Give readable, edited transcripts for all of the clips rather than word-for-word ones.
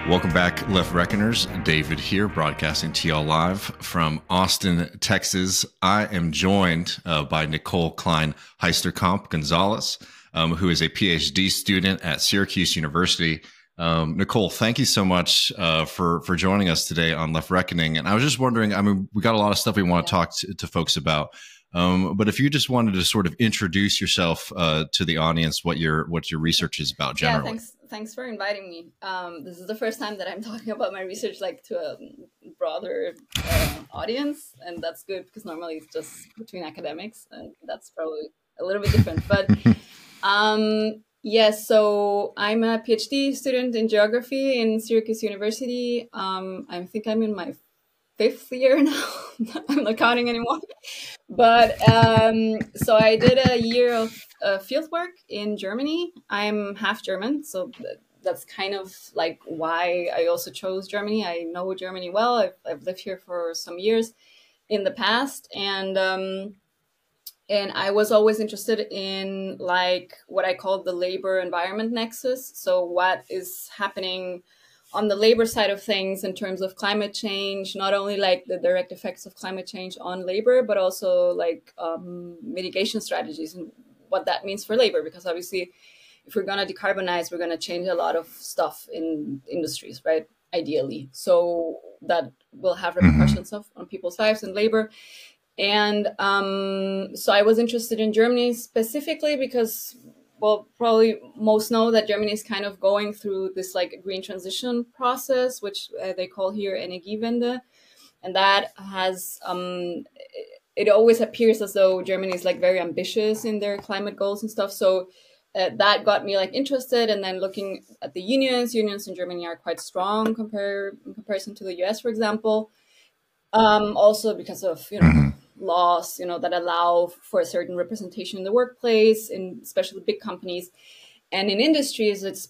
Welcome back, Left Reckoners. David here, broadcasting to y'all live from Austin, Texas. I am joined by Nicole Klein Heisterkamp Gonzalez, who is a PhD student at Syracuse University. Nicole, thank you so much for joining us today on Left Reckoning. And I was just wondering, I mean, we got a lot of stuff we want to talk to folks about. But if you just wanted to sort of introduce yourself to the audience, what your research is about generally. Yeah, thanks for inviting me. This is the first time that I'm talking about my research to a broader audience, and that's good because normally it's just between academics, and that's probably a little bit different. But yes, so I'm a PhD student in geography in Syracuse University. I think I'm in my 5th year now. I'm not counting anymore. But so I did a year of field work in Germany. I'm half German, so that's kind of like why I also chose Germany. I know Germany well. I've lived here for some years in the past, and I was always interested in like what I call the labor environment nexus. So what is happening on the labor side of things in terms of climate change, not only like the direct effects of climate change on labor, but also like mitigation strategies and what that means for labor. Because obviously, if we're going to decarbonize, we're going to change a lot of stuff in industries, right? Ideally. So that will have repercussions on people's lives and labor. And so I was interested in Germany specifically because, well, probably most know that Germany is kind of going through this like green transition process, which they call here Energiewende. And that has, it always appears as though Germany is like very ambitious in their climate goals and stuff. So that got me like interested. And then looking at the unions in Germany are quite strong in comparison to the US, for example. Also because of, laws, that allow for a certain representation in the workplace, in especially big companies. And in industries, it's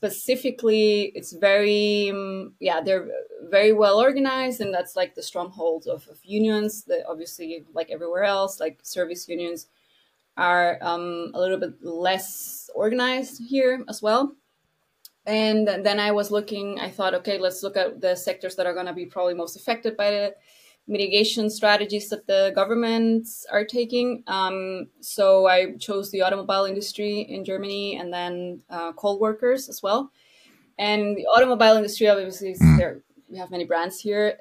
very, they're very well organized. And that's like the stronghold of unions that obviously, like everywhere else, like service unions are a little bit less organized here as well. And then I thought, okay, let's look at the sectors that are going to be probably most affected by the mitigation strategies that the governments are taking. So I chose the automobile industry in Germany and then coal workers as well. And the automobile industry, obviously, we have many brands here.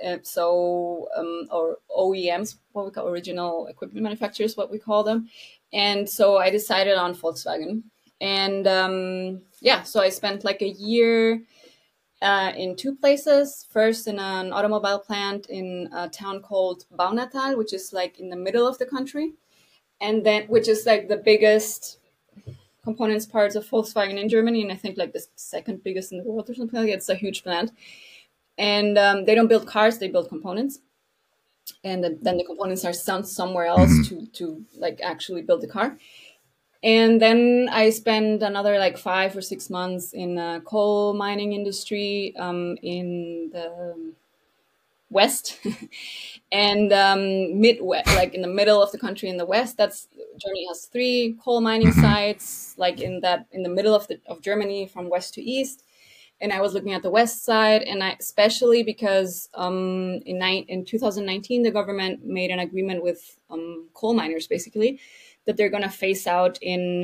Or OEMs, what we call original equipment manufacturers, what we call them. And so I decided on Volkswagen. And so I spent like a year in 2 places. First, in an automobile plant in a town called Baunatal, which is like in the middle of the country, and then which is like the biggest components parts of Volkswagen in Germany, and I think like the 2nd biggest in the world or something like that. It's a huge plant, and they don't build cars; they build components, and then the components are sent somewhere else to like actually build the car. And then I spent another like 5 or 6 months in a coal mining industry in the West and Midwest, like in the middle of the country in the West. Germany has 3 coal mining sites, like in the middle of Germany from west to east. And I was looking at the west side, and especially because in 2019 the government made an agreement with coal miners, basically, that they're going to phase out in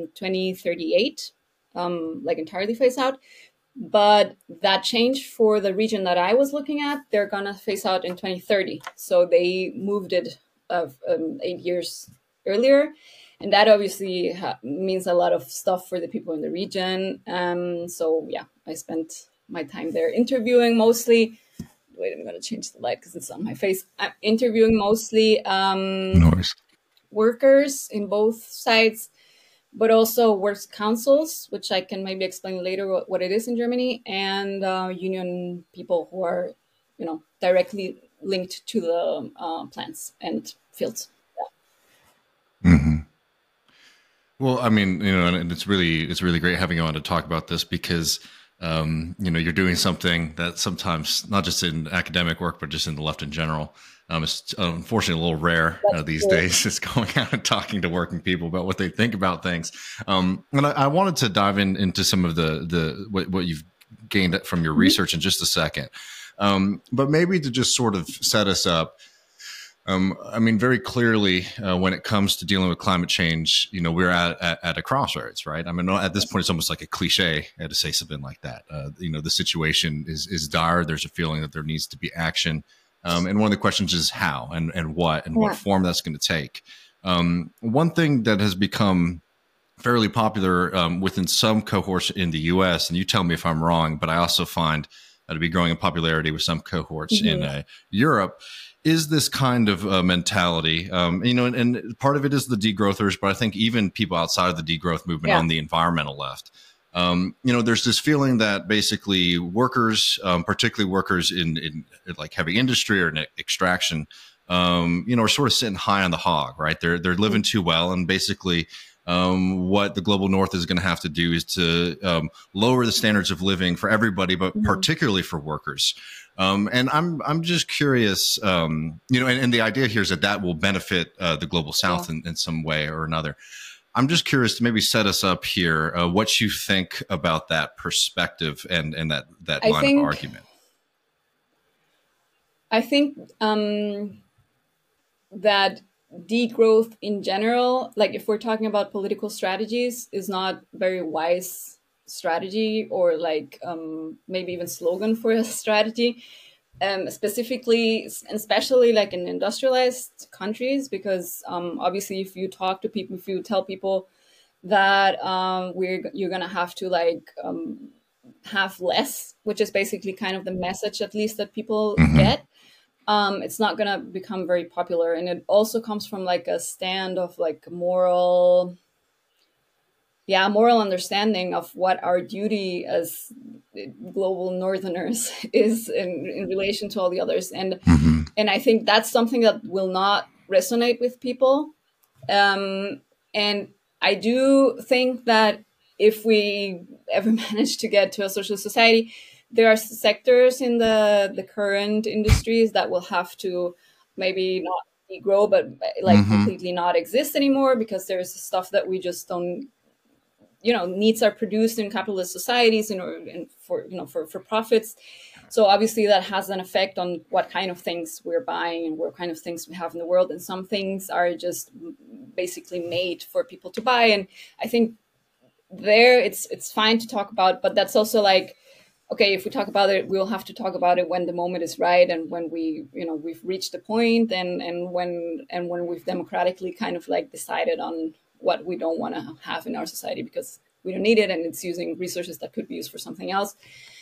2038, like entirely phase out. But that changed for the region that I was looking at. They're going to phase out in 2030. So they moved it 8 years earlier. And that obviously means a lot of stuff for the people in the region. So yeah, I spent my time there interviewing mostly. Wait, I'm going to change the light because it's on my face. I'm interviewing mostly workers in both sides, but also works councils, which I can maybe explain later what it is in Germany, and union people who are, directly linked to the plants and fields. Yeah. Mm-hmm. Well, I mean, and it's really great having you on to talk about this because, you're doing something that sometimes not just in academic work, but just in the left in general, it's unfortunately a little rare these days. It's going out and talking to working people about what they think about things. And I wanted to dive into some of what you've gained from your research in just a second. But maybe to just sort of set us up, I mean, very clearly, when it comes to dealing with climate change, you know, we're at a crossroads, right? I mean, at this point, it's almost like a cliche to say something like that. You know, the situation is dire. There's a feeling that there needs to be action. And one of the questions is how and what form that's going to take. One thing that has become fairly popular within some cohorts in the US, and you tell me if I'm wrong, but I also find to be growing in popularity with some cohorts in Europe, is this kind of mentality. You know, and part of it is the degrowthers, but I think even people outside of the degrowth movement on the environmental left, you know, there's this feeling that basically workers, particularly workers in like heavy industry or in extraction, you know, are sort of sitting high on the hog, right? They're living too well, and basically what the global north is going to have to do is to lower the standards of living for everybody, but particularly for workers. And I'm just curious, you know, and the idea here is that will benefit the global south in some way or another. I'm just curious to maybe set us up here, what you think about that perspective and that line of argument. I think that degrowth in general, like if we're talking about political strategies, is not very wise strategy, or like maybe even slogan for a strategy, specifically and especially like in industrialized countries, because obviously if you talk to people, if you tell people that you're gonna have to like have less, which is basically kind of the message at least that people get, it's not going to become very popular. And it also comes from like a stand of like moral understanding of what our duty as global northerners is in relation to all the others. And I think that's something that will not resonate with people. And I do think that if we ever manage to get to a social society, there are sectors in the current industries that will have to maybe not degrow, but like completely not exist anymore, because there's stuff that we just don't, you know, needs are produced in capitalist societies and for, you know, for profits. So obviously that has an effect on what kind of things we're buying and what kind of things we have in the world. And some things are just basically made for people to buy. And I think there it's fine to talk about, but that's also like, okay, if we talk about it, we'll have to talk about it when the moment is right, and when we, you know, we've reached the point, and when we've democratically kind of like decided on what we don't want to have in our society because we don't need it, and it's using resources that could be used for something else.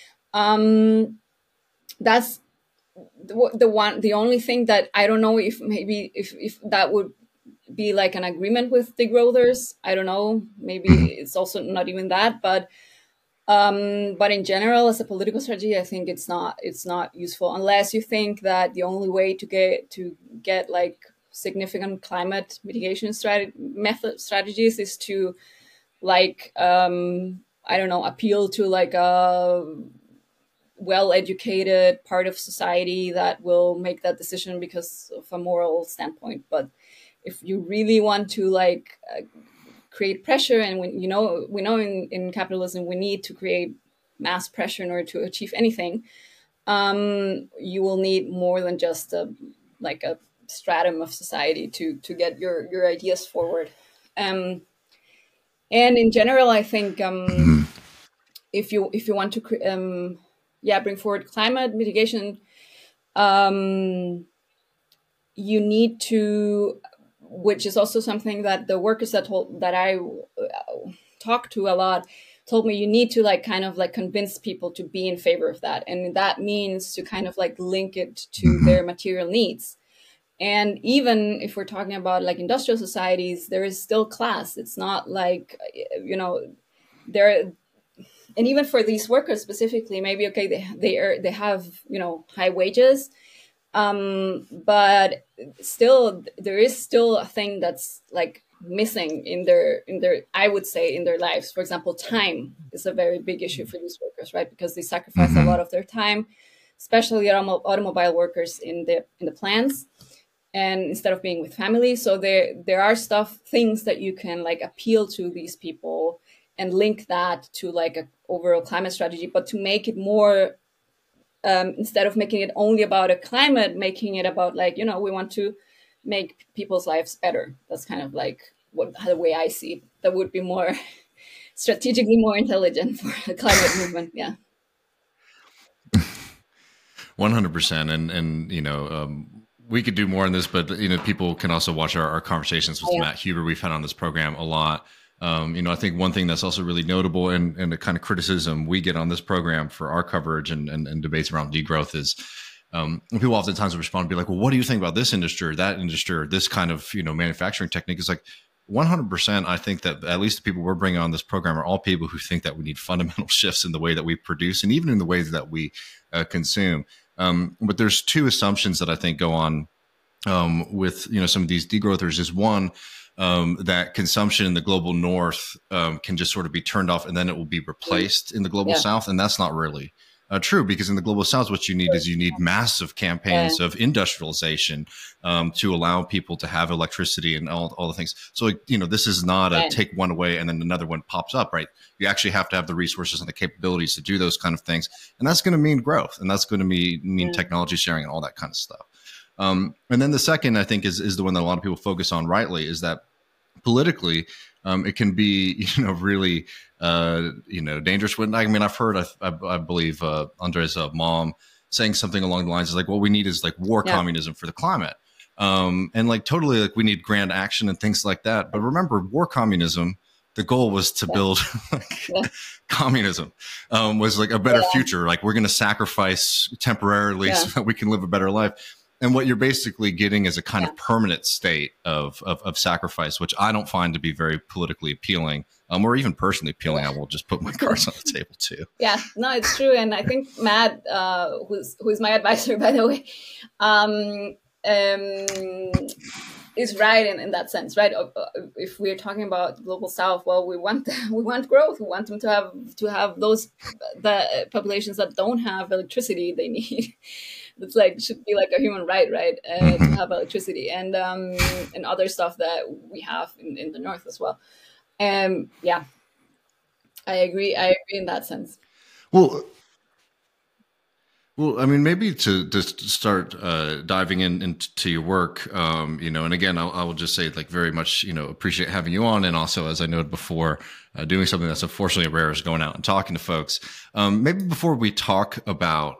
That's the only thing that I don't know if maybe if that would be like an agreement with the growthers. I don't know. Maybe it's also not even that, but in general, as a political strategy, I think it's not useful unless you think that the only way to get like significant climate mitigation strategies is to like I don't know, appeal to like a well-educated part of society that will make that decision because of a moral standpoint. But if you really want to like create pressure, and when we know in capitalism we need to create mass pressure in order to achieve anything, you will need more than just a stratum of society to get your ideas forward. And in general, I think if you want to bring forward climate mitigation, you need to, which is also something that the workers that I talked to a lot told me, you need to like kind of like convince people to be in favor of that. And that means to kind of like link it to their material needs. And even if we're talking about like industrial societies, there is still class. It's not like, you know, there, and even for these workers specifically, maybe, okay, they have, you know, high wages, but still there is still a thing that's like missing in their I would say in their lives. For example, time is a very big issue for these workers, right? Because they sacrifice a lot of their time, especially automobile workers in the plants, and instead of being with family. So there are things that you can like appeal to these people and link that to like a overall climate strategy, but to make it more, instead of making it only about a climate, making it about like, we want to make people's lives better. That's kind of like the way I see it. That would be more strategically more intelligent for the climate movement. Yeah. 100%. And we could do more on this, but people can also watch our conversations with Matt Huber we've had on this program a lot. I think one thing that's also really notable and the kind of criticism we get on this program for our coverage and debates around degrowth is people oftentimes respond and be like, well, what do you think about this industry or that industry or this kind of manufacturing technique? Is like 100%. I think that at least the people we're bringing on this program are all people who think that we need fundamental shifts in the way that we produce and even in the ways that we consume. But there's two assumptions that I think go on with some of these degrowthers. Is one, that consumption in the global north can just sort of be turned off and then it will be replaced in the global south. And that's not really true, because in the global south, what you need is massive campaigns of industrialization to allow people to have electricity and all the things. So, this is not a take one away and then another one pops up, right? You actually have to have the resources and the capabilities to do those kind of things. And that's going to mean growth, and that's going to mean technology sharing and all that kind of stuff. And then the second, I think, is the one that a lot of people focus on rightly, is that politically, it can be, really, dangerous. I've heard, I believe, Andre's mom saying something along the lines of like, what we need is like war communism for the climate. And like totally like we need grand action and things like that. But remember, war communism, the goal was to build communism, was like a better future. Like we're going to sacrifice temporarily so that we can live a better life. And what you're basically getting is a kind of permanent state of sacrifice, which I don't find to be very politically appealing, or even personally appealing. I will just put my cards on the table too. Yeah, no, it's true. And I think Matt, who's my advisor, by the way, is right in that sense, right? If we're talking about global south, well, we want growth. We want them to have the populations that don't have electricity they need. It's like should be like a human right, to have electricity and other stuff that we have in the north as well. I agree in that sense. Well, I mean, maybe to start diving into your work, and again, I will just say, like, very much, appreciate having you on, and also, as I noted before, doing something that's unfortunately rare is going out and talking to folks. Maybe before we talk about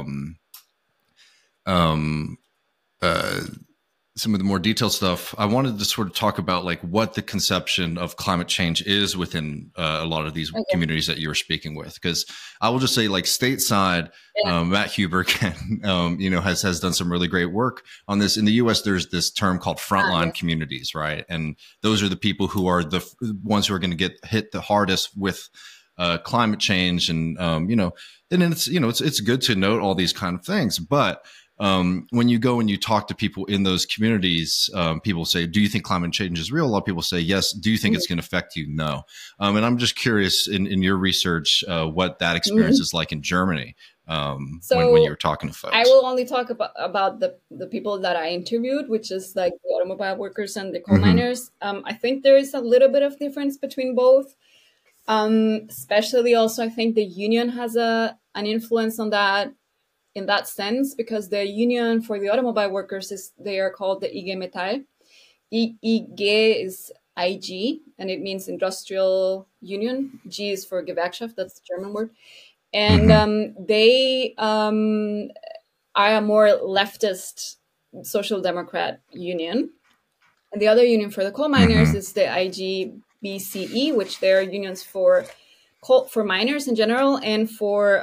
some of the more detailed stuff, I wanted to sort of talk about like what the conception of climate change is within a lot of these communities that you were speaking with. Because I will just say, like, stateside, Matt Huber has done some really great work on this. In the U.S., there's this term called frontline communities, right? And those are the people who are the ones who are going to get hit the hardest with climate change. And and it's good to note all these kind of things, but when you go and you talk to people in those communities, people say, do you think climate change is real? A lot of people say yes. Do you think it's going to affect you? No. And I'm just curious in your research, what that experience is like in Germany when you were talking to folks. I will only talk about the people that I interviewed, which is like the automobile workers and the coal miners. I think there is a little bit of difference between both. Especially also, I think the union has an influence on that. In that sense, because the union for the automobile workers they are called the IG Metall. IG is IG, and it means industrial union. G is for Gewerkschaft, that's the German word. And they are a more leftist social democrat union. And the other union for the coal miners is the IGBCE, which they're unions for miners in general and for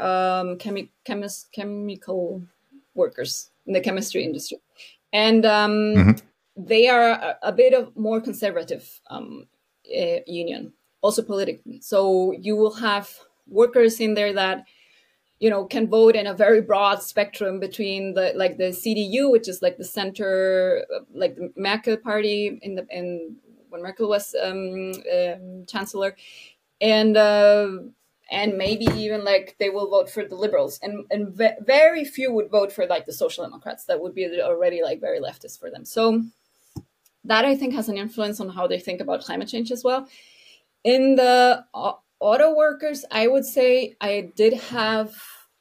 chemical workers in the chemistry industry. And they are a bit of more conservative union, also politically. So you will have workers in there that, can vote in a very broad spectrum between the CDU, which is like the center, like the Merkel party when Merkel was chancellor. And maybe even like they will vote for the liberals, and very few would vote for like the social democrats. That would be already like very leftist for them. So that I think has an influence on how they think about climate change as well. In the auto workers, I would say I did have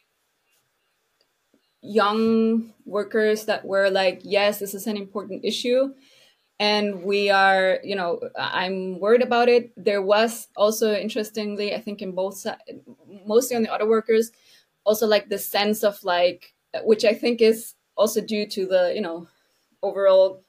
young workers that were like, yes, this is an important issue. And we are, I'm worried about it. There was also, interestingly, I think in both sides, mostly on the auto workers, also like the sense of like, which I think is also due to the, overall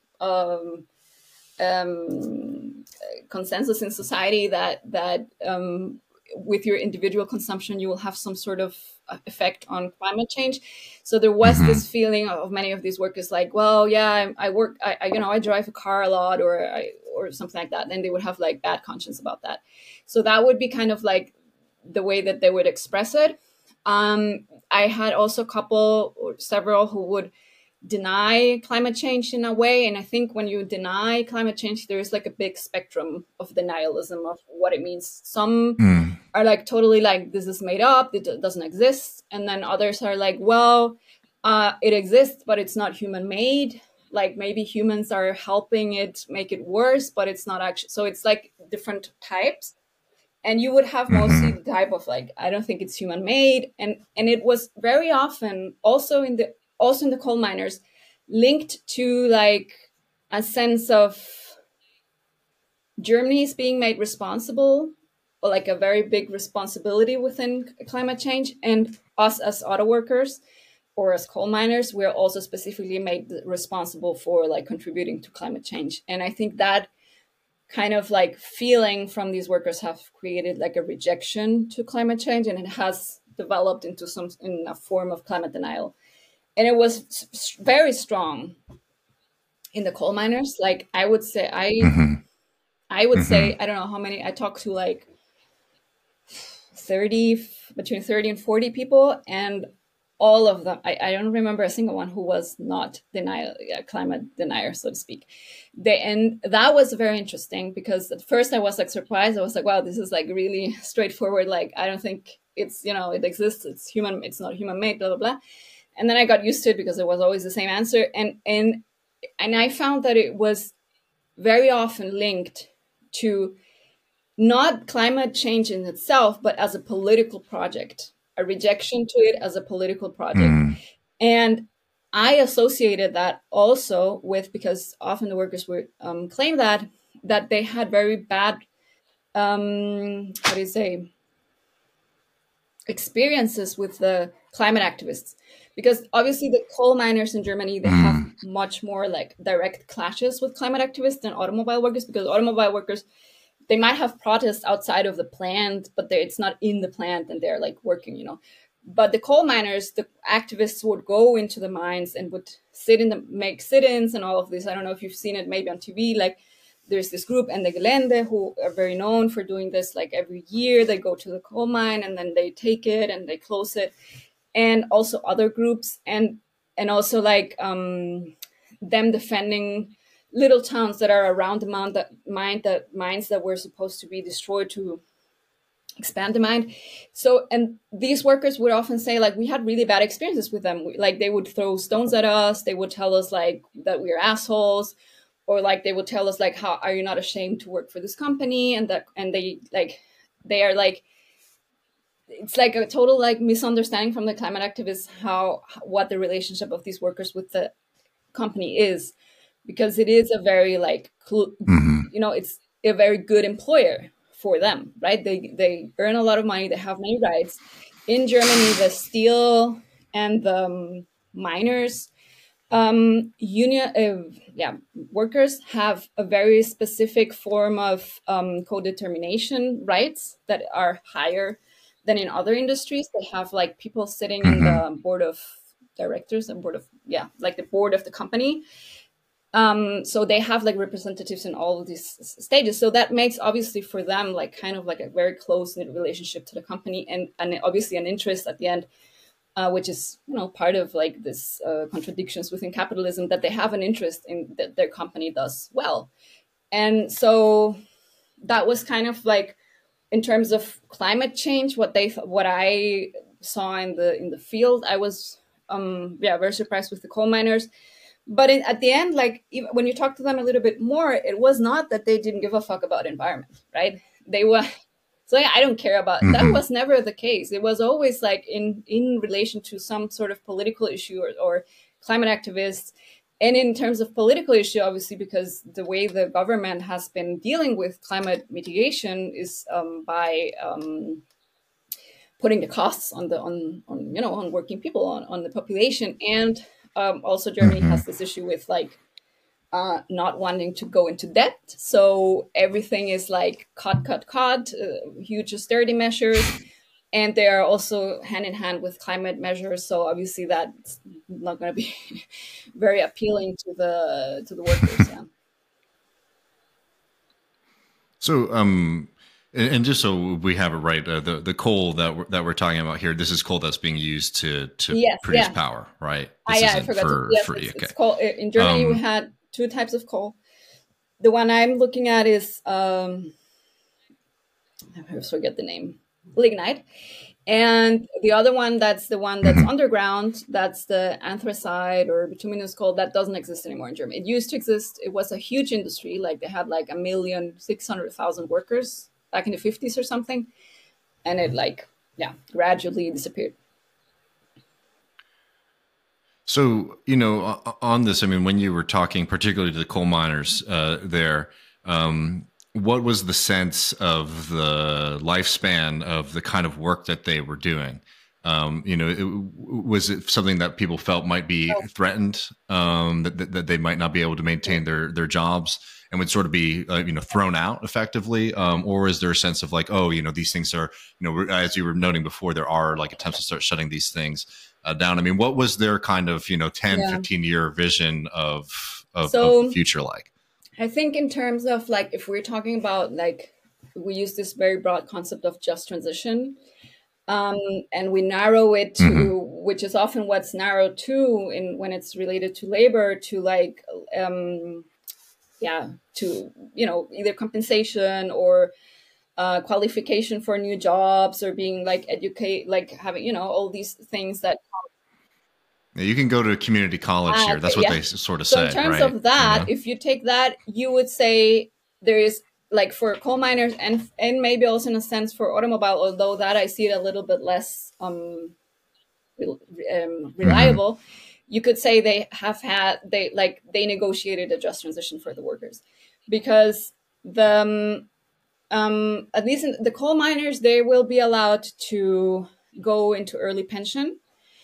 consensus in society that with your individual consumption you will have some sort of effect on climate change. So there was Mm-hmm. this feeling of many of these workers like, well, yeah, I work, I drive a car a lot, or something like that. Then they would have like bad conscience about that. So that would be kind of like the way that they would express it. I had also a couple or several who would deny climate change in a way. And I think when you deny climate change, there's like a big spectrum of denialism of what it means. Some Mm. are like totally like, this is made up, it doesn't exist. And then others are like, well, it exists, but it's not human made. Like maybe humans are helping it make it worse, but it's not actually. So it's like different types. And you would have mostly Mm-hmm. the type of like, I don't think it's human made. And it was very often also in the coal miners linked to like a sense of Germany is being made responsible, or like a very big responsibility within climate change. And us as auto workers or as coal miners, we're also specifically made responsible for like contributing to climate change. And I think that kind of like feeling from these workers have created like a rejection to climate change, and it has developed into some in a form of climate denial. And it was very strong in the coal miners. Like I would say, Mm-hmm. I would Mm-hmm. say, I don't know how many, I talked to like 30, between 30 and 40 people, and all of them, I don't remember a single one who was not denial, climate denier, so to speak. And that was very interesting, because at first I was like surprised. I was like, wow, this is like really straightforward. Like, I don't think it's, it exists. It's human. It's not human made, blah, blah, blah. And then I got used to it because it was always the same answer. And I found that it was very often linked to not climate change in itself, but as a political project, a rejection to it as a political project. Mm. And I associated that also with, because often the workers would claim that they had very bad, how do you say, experiences with the climate activists. Because obviously the coal miners in Germany, they have Mm. much more like direct clashes with climate activists than automobile workers, because automobile workers, they might have protests outside of the plant, but it's not in the plant and they're like working. But the coal miners, the activists would go into the mines and would make sit-ins and all of this. I don't know if you've seen it maybe on TV. Like there's this group, Ende Gelände, who are very known for doing this. Like every year they go to the coal mine and then they take it and they close it. And also other groups, and also like them defending little towns that are around the mines that were supposed to be destroyed to expand the mine. So, and these workers would often say like, we had really bad experiences with them. Like they would throw stones at us. They would tell us like that we are assholes, or like they would tell us like, how are you not ashamed to work for this company? And they are like, it's like a total like misunderstanding from the climate activists what the relationship of these workers with the company is, because it is a very like Mm-hmm. it's a very good employer for them, right? They earn a lot of money, they have many rights. In Germany, the steel and the miners union workers have a very specific form of co-determination rights that are higher than in other industries. They have like people sitting in Mm-hmm. the board of directors and board of like the board of the company. So they have like representatives in all of these stages. So that makes obviously for them like kind of like a very close knit relationship to the company, and obviously an interest at the end, which is part of like this contradictions within capitalism, that they have an interest in that their company does well. And so that was kind of like, in terms of climate change, what I saw in the field. I was very surprised with the coal miners. But at the end, like even when you talk to them a little bit more, it was not that they didn't give a fuck about environment, right? They were So yeah, I don't care about that. Was never the case. It was always like in relation to some sort of political issue or climate activists. And in terms of political issue, obviously, because the way the government has been dealing with climate mitigation is by putting the costs on on working people, on the population. And also Germany has this issue with like not wanting to go into debt. So everything is like cut, huge austerity measures. And they are also hand in hand with climate measures. So obviously that's not going to be very appealing to the workers. Yeah. So, and just so we have it right, the coal that we're talking about here, this is coal that's being used to Yes, produce yeah. power, right? This I isn't forgot for yes, free. it's Okay. coal. In Germany, we had two types of coal. The one I'm looking at is I forget the name, lignite. And the other one, that's the one that's underground. That's the anthracite or bituminous coal that doesn't exist anymore in Germany. It used to exist. It was a huge industry. Like they had like 1,600,000 workers back in the 50s or something. And it gradually disappeared. So, on this, I mean, when you were talking particularly to the coal miners there, what was the sense of the lifespan of the kind of work that they were doing? Was it something that people felt might be threatened, that they might not be able to maintain their jobs and would sort of be, thrown out effectively? Or is there a sense of like, oh, these things are, as you were noting before, there are like attempts to start shutting these things down. I mean, what was their kind of, 10, 15-year vision of the future like? I think in terms of like, if we're talking about like, we use this very broad concept of just transition, and we narrow it to, which is often what's narrowed to when it's related to labor, to like, to, either compensation or qualification for new jobs or being like educate, like having, all these things that. You can go to a community college here. That's what they sort of say. So in terms of that, if you take that, you would say there is like for coal miners and maybe also in a sense for automobile, although that I see it a little bit less reliable. You could say they negotiated a just transition for the workers, because the at least the coal miners, they will be allowed to go into early pension.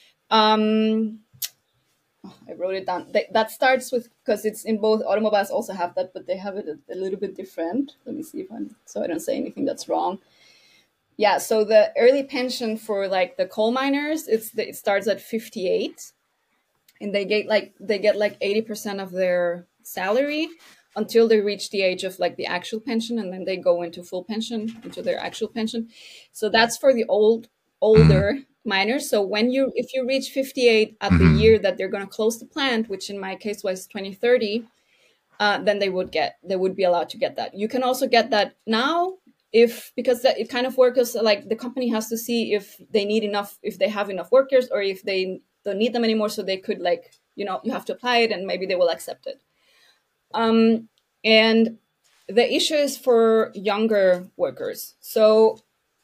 I wrote it down. That starts with, because it's in both automobiles also have that, but they have it a little bit different. Let me see so I don't say anything that's wrong. Yeah, so the early pension for like the coal miners, it starts at 58, and they get like 80% of their salary until they reach the age of like the actual pension, and then they go into full pension, into their actual pension. So that's for the older miners. So if you reach 58 at the year that they're going to close the plant, which in my case was 2030, then they would be allowed to get that. You can also get that now because it kind of works like the company has to see if they have enough workers, or if they don't need them anymore. So they could you have to apply it and maybe they will accept it. And the issue is for younger workers. So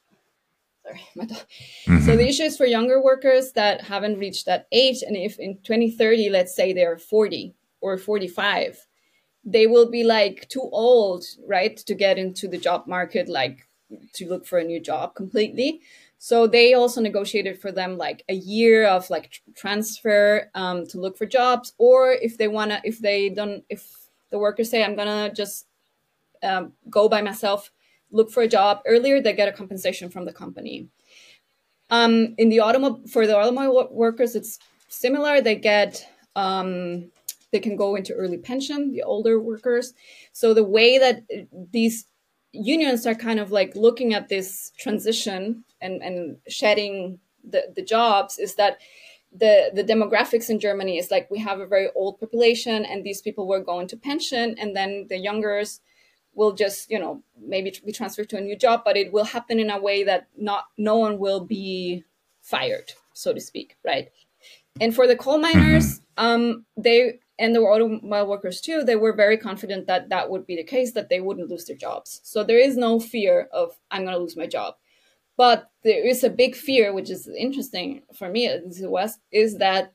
the issue is for younger workers that haven't reached that age. And if in 2030, let's say they're 40 or 45, they will be like too old, right, to get into the job market, like to look for a new job completely. So they also negotiated for them like a year of like transfer to look for jobs. Or if the workers say, I'm gonna just go by myself, look for a job earlier, they get a compensation from the company. For the automobile workers, it's similar. They get they can go into early pension, the older workers. So the way that these unions are kind of like looking at this transition and shedding the jobs is that the demographics in Germany is like we have a very old population, and these people will go into pension, and then the youngers will just, maybe be transferred to a new job, but it will happen in a way that no one will be fired, so to speak, right? And for the coal miners, and the automobile workers too, they were very confident that that would be the case, that they wouldn't lose their jobs. So there is no fear of I'm going to lose my job. But there is a big fear, which is interesting for me in the West, is that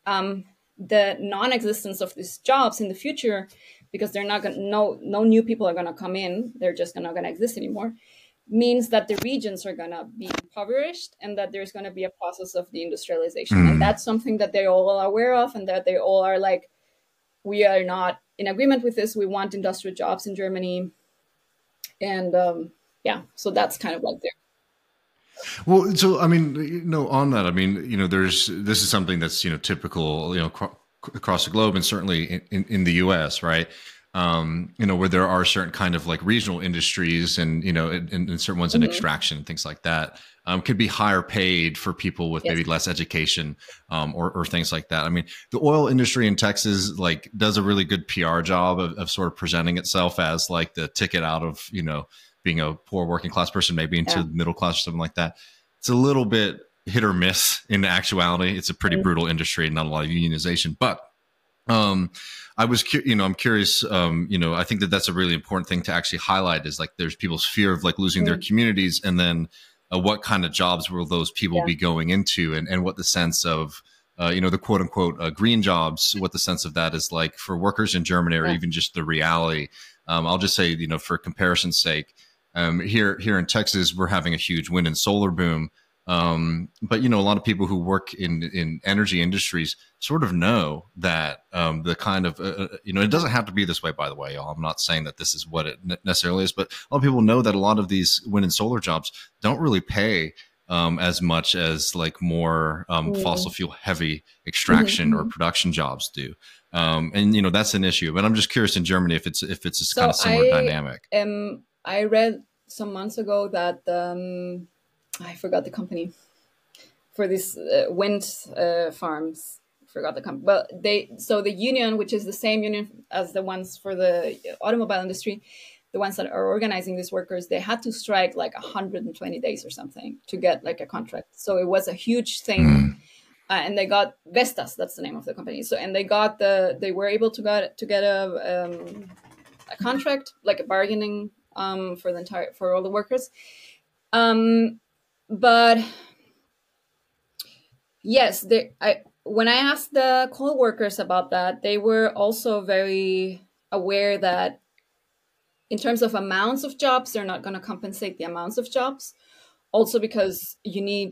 the non-existence of these jobs in the future, because they're not going to, no new people are going to come in, they're just not going to exist anymore, means that the regions are going to be impoverished and that there's going to be a process of deindustrialization. And that's something that they all are aware of, and that they all are like, we are not in agreement with this. We want industrial jobs in Germany. And yeah, so that's kind of like there. Well, so I mean, on that, I mean, this is something that's typical, across the globe, and certainly in the U.S., right? Where there are certain kind of like regional industries, and and certain ones in extraction and things like that, could be higher paid for people with maybe less education, or things like that. I mean, the oil industry in Texas like does a really good PR job of sort of presenting itself as like the ticket out of being a poor working class person, maybe into the middle class or something like that. It's a little bit hit or miss in actuality. It's a pretty brutal industry and not a lot of unionization. But I was, I'm curious, I think that that's a really important thing to actually highlight, is like there's people's fear of like losing their communities, and then what kind of jobs will those people be going into, and what the sense of, the quote unquote green jobs, what the sense of that is like for workers in Germany, or even just the reality. I'll just say, for comparison's sake, here in Texas, we're having a huge wind and solar boom. But, a lot of people who work in energy industries sort of know that the kind of, it doesn't have to be this way, by the way, y'all. I'm not saying that this is what it necessarily is, but a lot of people know that a lot of these wind and solar jobs don't really pay as much as like more fossil fuel heavy extraction or production jobs do. And, that's an issue. But I'm just curious in Germany if it's a kind of similar dynamic. I read some months ago that I forgot the company for these wind farms. Forgot the company. But the union, which is the same union as the ones for the automobile industry, the ones that are organizing these workers, they had to strike like 120 days or something to get like a contract. So it was a huge thing. And they got Vestas, that's the name of the company. So, and they were able to get a contract, like a bargaining for all the workers. But yes, when I asked the coal workers about that, they were also very aware that in terms of amounts of jobs, they're not going to compensate the amounts of jobs. Also because you need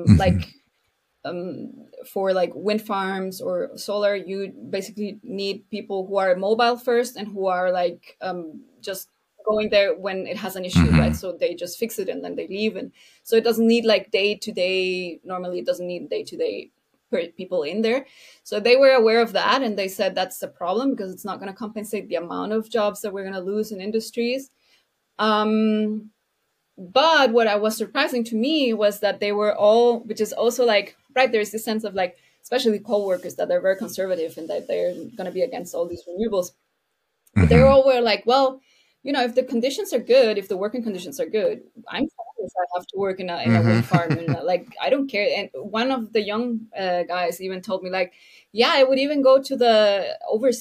for like wind farms or solar, you basically need people who are mobile first and who are like just going there when it has an issue, right? So they just fix it and then they leave. And so it doesn't need like day-to-day, normally it doesn't need day-to-day people in there. So they were aware of that, and they said that's the problem, because it's not going to compensate the amount of jobs that we're going to lose in industries. But what was surprising to me was that they were all, which is also like, right, there's this sense of like, especially coal workers, that they're very conservative and that they're going to be against all these renewables. But they all were like, well, if the conditions are good, if the working conditions are good, I'm fine if I have to work in a wind farm. And like, I don't care. And one of the young guys even told me like, yeah, I would even go to the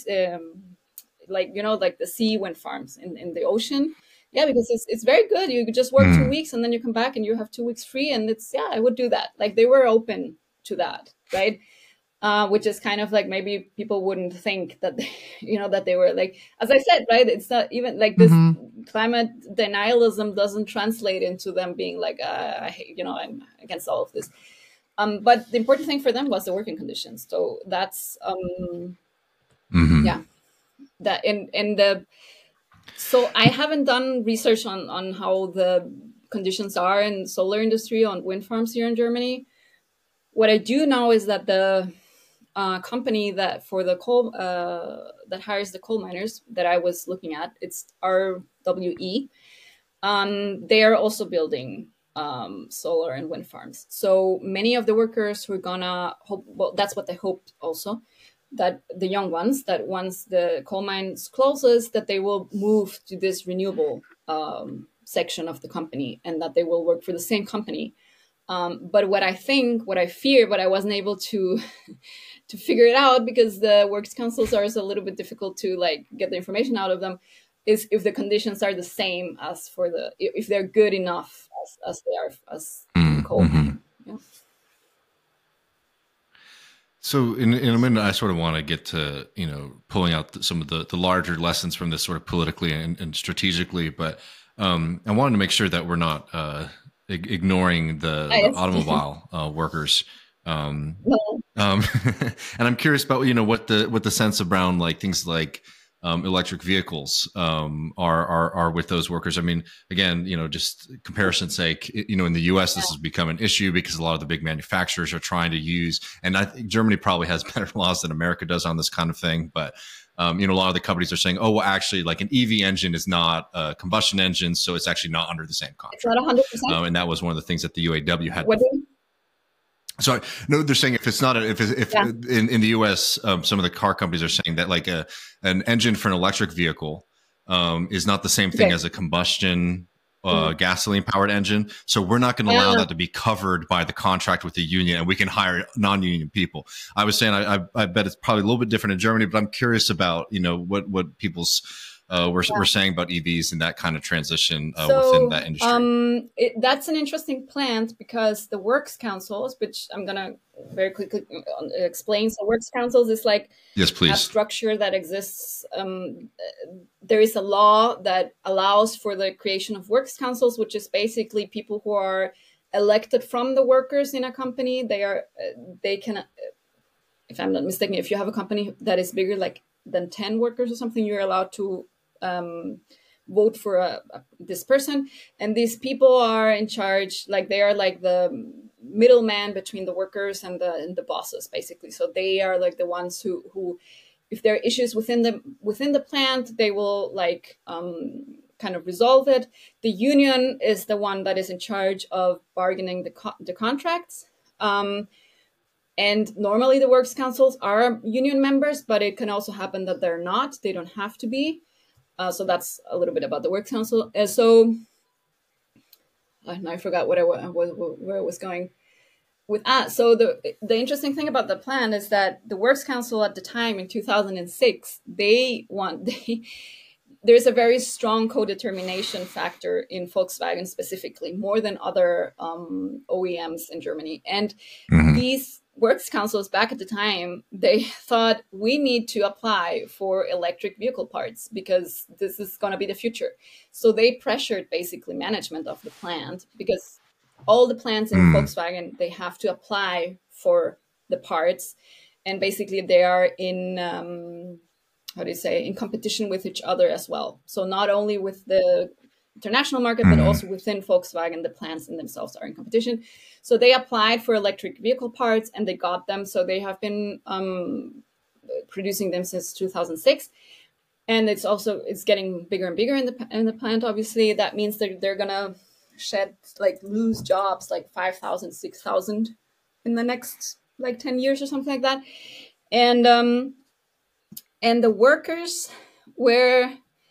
like the sea wind farms in the ocean. Yeah, because it's very good. You could just work 2 weeks and then you come back and you have 2 weeks free. And I would do that. Like they were open to that, right? Which is kind of like, maybe people wouldn't think that, that they were like, as I said, right? It's not even like this climate denialism doesn't translate into them being like, I'm against all of this. But the important thing for them was the working conditions. So that's, that so I haven't done research on how the conditions are in solar industry on wind farms here in Germany. What I do know is that the company that for the coal that hires the coal miners that I was looking at, it's RWE. They are also building solar and wind farms. So many of the workers who are gonna hope, well, that's what they hoped also, that the young ones, that once the coal mines closes, that they will move to this renewable section of the company, and that they will work for the same company. But what I fear, but I wasn't able to to figure it out, because the works councils are a little bit difficult to like get the information out of them, is if the conditions are the same as for the, if they're good enough as they are as in coal mining. Yeah. So in a minute, I sort of want to get to, pulling out some of the larger lessons from this sort of politically and strategically, but I wanted to make sure that we're not ignoring the automobile workers. No. And I'm curious about, what the sense around like things like electric vehicles are with those workers. I mean, again, just comparison's sake, in the U.S. this has become an issue because a lot of the big manufacturers are trying to use, and I think Germany probably has better laws than America does on this kind of thing. But a lot of the companies are saying, oh, well, actually, like an EV engine is not a combustion engine, so it's actually not under the same contract. It's not 100%. And that was one of the things that the UAW had. Sorry, no, they're saying if it's not in the U.S., some of the car companies are saying that like an engine for an electric vehicle is not the same thing as a combustion gasoline powered engine. So we're not going to allow that to be covered by the contract with the union, and we can hire non-union people. I was saying I bet it's probably a little bit different in Germany, but I'm curious about what people's we're saying about EVs and that kind of transition within that industry. That's an interesting plant, because the works councils, which I'm going to very quickly explain. So works councils is like yes, please. A structure that exists. There is a law that allows for the creation of works councils, which is basically people who are elected from the workers in a company. They can, if I'm not mistaken, if you have a company that is bigger than 10 workers or something, you're allowed to vote for this person, and these people are in charge, like they are like the middleman between the workers and the bosses, basically. So they are like the ones who if there are issues within the plant, they will like kind of resolve it. The union is the one that is in charge of bargaining the contracts. And normally the works councils are union members, but it can also happen that they're not. They don't have to be. So that's a little bit about the works council. I forgot where I was going with that. So the interesting thing about the plan is that the works council at the time in 2006, there's a very strong co-determination factor in Volkswagen specifically, more than other OEMs in Germany. And these works councils back at the time, they thought we need to apply for electric vehicle parts because this is going to be the future. So they pressured basically management of the plant, because all the plants in Volkswagen, they have to apply for the parts. And basically they are in, in competition with each other as well. So not only with the international market, but also within Volkswagen, the plants in themselves are in competition. So they applied for electric vehicle parts and they got them. So they have been producing them since 2006. And it's getting bigger and bigger in the plant, obviously. That means that they're going to lose jobs, like 5,000, 6,000 in the next 10 years or something like that. And the workers were,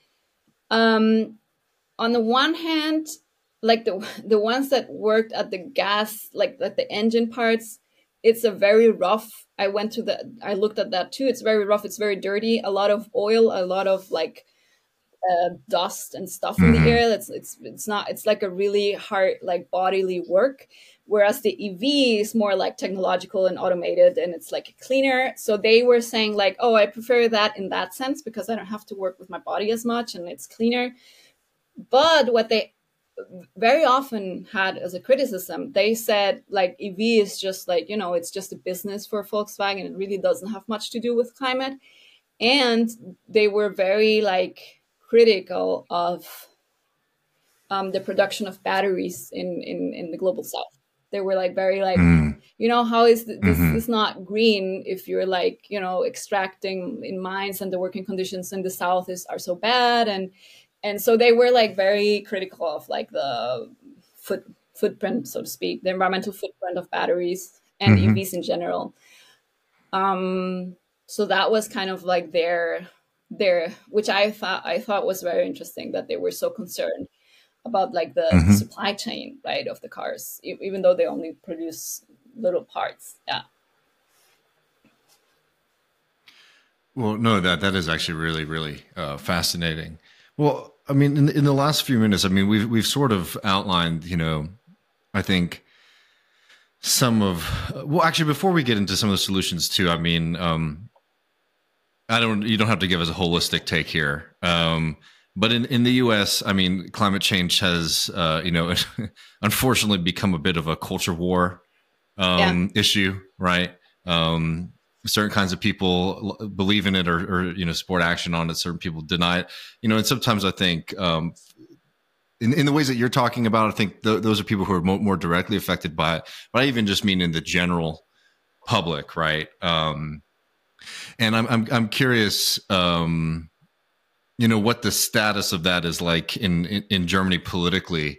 on the one hand, like the ones that worked at the gas, like the engine parts, it's a very rough. I looked at that too. It's very rough. It's very dirty. A lot of oil, a lot of dust and stuff in the air. It's like a really hard, bodily work. Whereas the EV is more like technological and automated, and it's like cleaner. So they were saying I prefer that in that sense because I don't have to work with my body as much and it's cleaner. But what they very often had as a criticism, they said EV is just it's just a business for Volkswagen. It really doesn't have much to do with climate. And they were very critical of the production of batteries in the global south. They were how is this is not green if you're extracting in mines and the working conditions in the south are so bad. And so they were very critical of the footprint, so to speak, the environmental footprint of batteries and EVs in general. So that was kind of their, which I thought was very interesting, that they were so concerned about the supply chain, right, of the cars, even though they only produce little parts. Yeah. Well, no, that is actually really, really fascinating. Well, I mean, in the last few minutes, I mean, we've sort of outlined, I think some of, well, actually, before we get into some of the solutions too, I mean, you don't have to give us a holistic take here. But in the U.S., I mean, climate change has, unfortunately become a bit of a culture war Yeah, issue, right? Um, Certain kinds of people believe in it or support action on it. Certain people deny it. And sometimes I think in the ways that you're talking about, I think those are people who are more directly affected by it. But I even just mean in the general public, right? And I'm curious, what the status of that is like in Germany politically.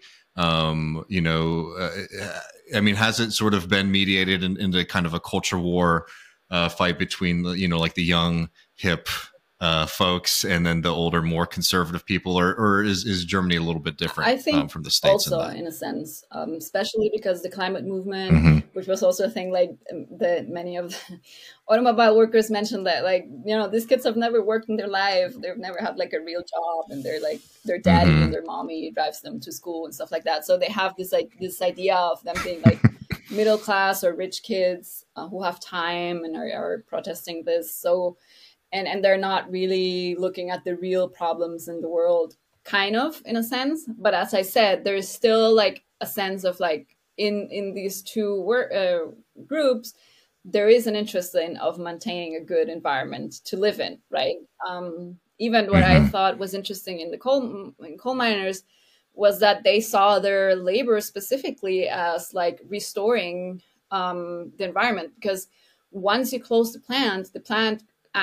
I mean, has it sort of been mediated into kind of a culture war fight between like the young hip folks and then the older, more conservative people, or is Germany a little bit different I think from the States in also that? in a sense, especially because the climate movement, Mm-hmm. which was also a thing, like that many of the automobile workers mentioned that, like, these kids have never worked in their life, they've never had like a real job, and they're like their daddy and Mm-hmm. their mommy drives them to school and stuff like that. So they have this like this idea of them being like middle class or rich kids who have time and are protesting this. So and they're not really looking at the real problems in the world, kind of, in a sense. But as I said, there's still like a sense of like in these two groups, there is an interest in of maintaining a good environment to live in, right? Even what I Mm-hmm. thought was interesting in the coal miners was that they saw their labor specifically as like restoring the environment, because once you close the plant,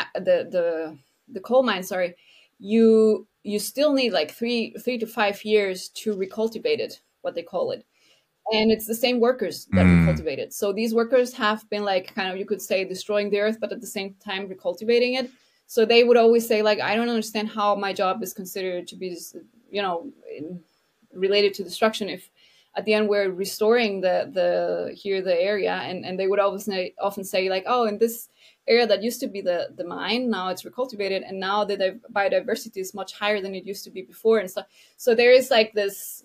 the coal mine, sorry, you still need like 3 to 5 years to recultivate it, what they call it. And it's the same workers that Mm-hmm. recultivate it. So these workers have been like kind of, you could say, destroying the earth, but at the same time recultivating it. So they would always say like, I don't understand how my job is considered to be, you know, related to destruction if at the end we're restoring the area. And they would always often say like, oh, in this area that used to be the mine, now it's recultivated, and now the biodiversity is much higher than it used to be before and stuff. So there is like this,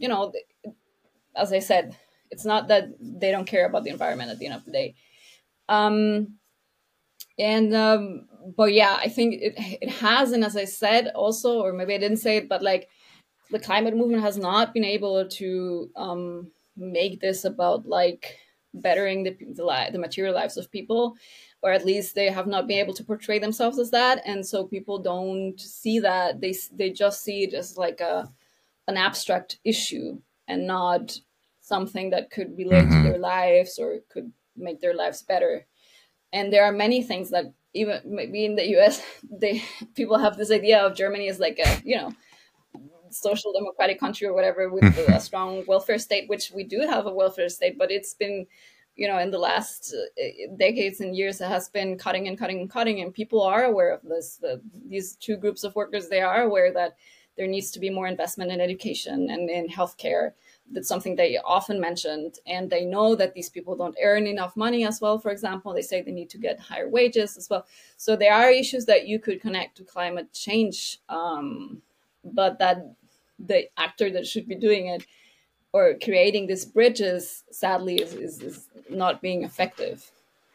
as I said, it's not that they don't care about the environment at the end of the day. Um, and but yeah, I think it has, and as I said also, or maybe I didn't say it, but like the climate movement has not been able to make this about like bettering the material lives of people, or at least they have not been able to portray themselves as that. And so people don't see that, they just see it as like an abstract issue and not something that could relate to Mm-hmm. their lives or could make their lives better. And there are many things that even maybe in the US, they people have this idea of Germany as like a social democratic country or whatever with a strong welfare state, which we do have a welfare state, but it's been in the last decades and years, it has been cutting and cutting and cutting, and people are aware of this. These two groups of workers, they are aware that there needs to be more investment in education and in healthcare. That's something they often mentioned, and they know that these people don't earn enough money as well. For example, they say they need to get higher wages as well. So there are issues that you could connect to climate change, but that the actor that should be doing it or creating these bridges, sadly, is not being effective.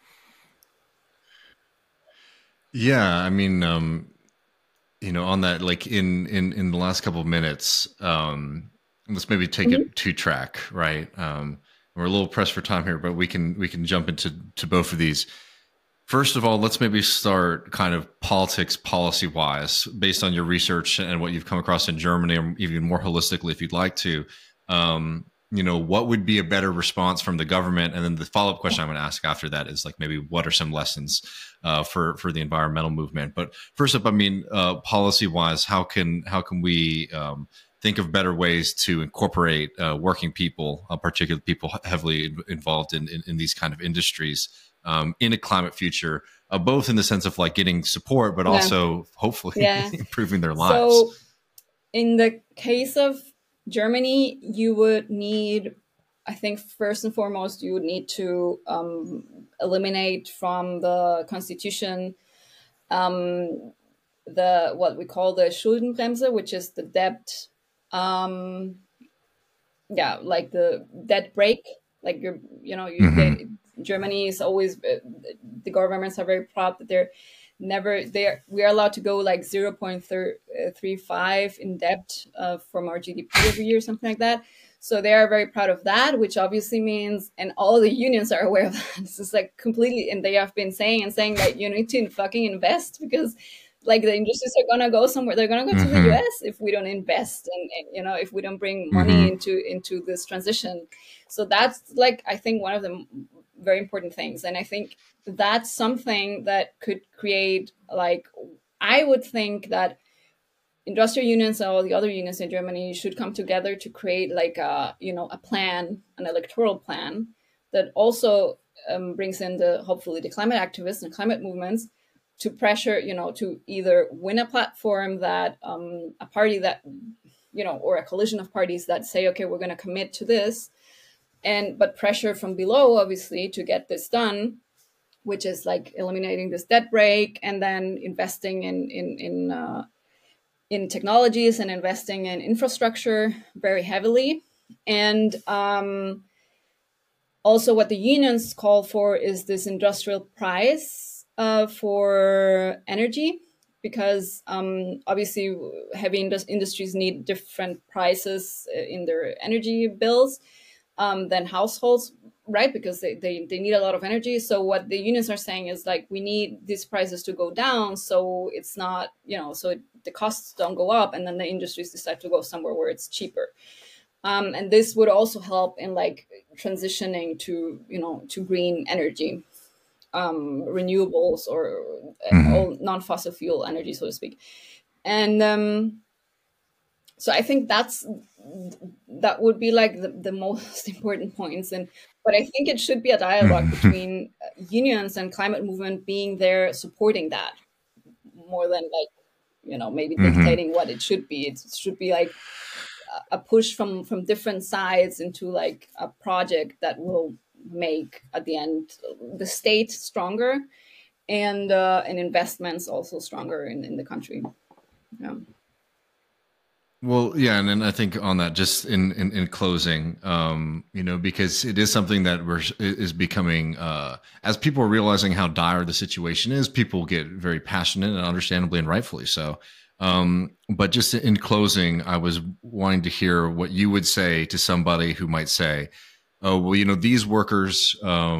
Yeah, I mean, on that, like in the last couple of minutes, let's maybe take Mhm. it two track, right? We're a little pressed for time here, but we can jump into both of these. First of all, let's maybe start kind of politics policy wise, based on your research and what you've come across in Germany, or even more holistically, if you'd like to. What would be a better response from the government? And then the follow up question I'm going to ask after that is like maybe what are some lessons for the environmental movement? But first up, I mean, policy wise, how can we think of better ways to incorporate working people, particularly people heavily involved in these kind of industries, in a climate future, both in the sense of like getting support, but Yeah, also hopefully yeah. improving their lives. So in the case of Germany, you would need, I think, first and foremost, you would need to eliminate from the constitution the what we call the Schuldenbremse, which is the debt, um, yeah, like the debt break. Like Germany is always the governments are very proud that we are allowed to go like 0.35 in debt from our GDP every year, something like that. So they are very proud of that, which obviously means, and all the unions are aware of that. This is like completely, and they have been saying that you need to fucking invest, because like the industries are gonna go somewhere. They're gonna go to the US if we don't invest, and if we don't bring money into this transition. So that's like, I think, one of the very important things, and I think that's something that could create, like, I would think that industrial unions and all the other unions in Germany should come together to create like a plan, an electoral plan that also brings in hopefully the climate activists and climate movements to pressure, to either win a platform that a party that, or a coalition of parties that say, okay, we're going to commit to this, but pressure from below, obviously, to get this done, which is like eliminating this debt break and then investing in technologies and investing in infrastructure very heavily. And also what the unions call for is this industrial price for energy, because obviously heavy industries need different prices in their energy bills than households, right? Because they need a lot of energy. So what the unions are saying is like, we need these prices to go down, so it's not, the costs don't go up, and then the industries decide to go somewhere where it's cheaper. And this would also help in like transitioning to green energy, renewables, or all non-fossil fuel energy, so to speak. And so I think that would be like the most important points. But I think it should be a dialogue between unions and climate movement being there supporting that, more than like, maybe dictating what it should be. It should be like a push from different sides into like a project that will make, at the end, the state stronger, and investments also stronger in the country. Yeah. Well, yeah, and then I think on that, just in closing, because it is something that is becoming, as people are realizing how dire the situation is, people get very passionate, and understandably and rightfully so. But just in closing, I was wanting to hear what you would say to somebody who might say, "Oh, well, these workers, are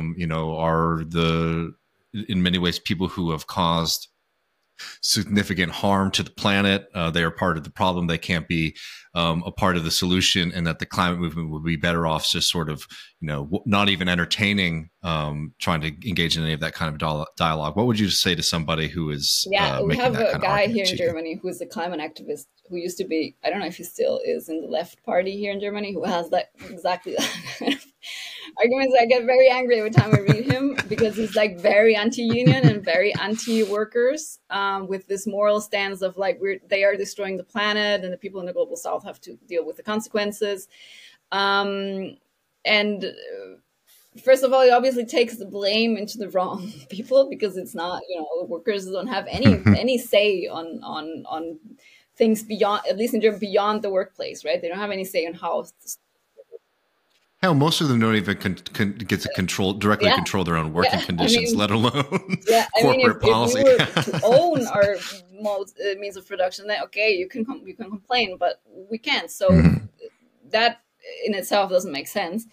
in many ways people who have caused significant harm to the planet. They are part of the problem. They can't be a part of the solution, and that the climate movement would be better off just sort of, not even entertaining, trying to engage in any of that kind of dialogue." What would you say to somebody who is we have a guy here in Germany who is a climate activist, who used to be, I don't know if he still is, in the left party here in Germany, who has that exactly that kind of arguments. I get very angry every time I read him, because he's like very anti-union and very anti-workers, with this moral stance of like, they are destroying the planet, and the people in the global south have to deal with the consequences. And first of all, it obviously takes the blame into the wrong people, because it's not, workers don't have any say on things beyond, at least in Germany, beyond the workplace, right? They don't have any say on how. Hell, most of them don't even get to directly control their own working conditions, let alone corporate policy. If we were to own our means of production, then okay, you can complain, but we can't. So that in itself doesn't make sense.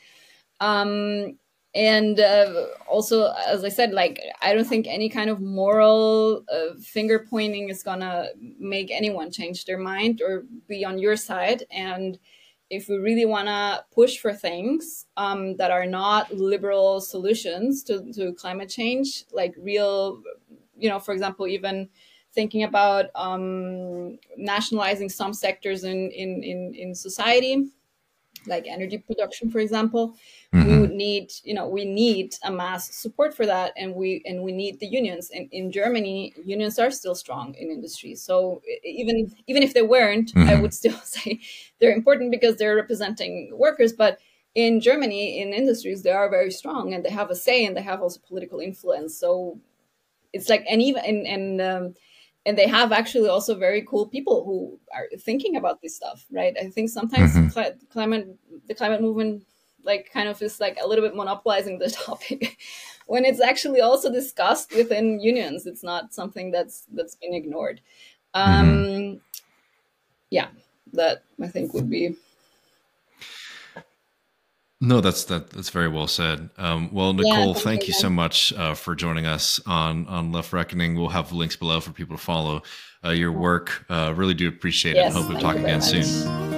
And also, as I said, like, I don't think any kind of moral finger pointing is gonna make anyone change their mind or be on your side. And if we really want to push for things that are not liberal solutions to climate change, like real, for example, even thinking about nationalizing some sectors in society, like energy production, for example, we would need, we need a mass support for that, and we need the unions. And in Germany, unions are still strong in industry. So even if they weren't, I would still say they're important, because they're representing workers. But in Germany, in industries, they are very strong, and they have a say, and they have also political influence. So it's like, and even and they have actually also very cool people who are thinking about this stuff, right? I think sometimes the climate movement like kind of is like a little bit monopolizing the topic when it's actually also discussed within unions. It's not something that's been ignored. Yeah, that I think would be. No, that's very well said. Well, Nicole, thank you so much for joining us on Left Reckoning. We'll have links below for people to follow your work. Really do appreciate it. Hope we'll talk again soon.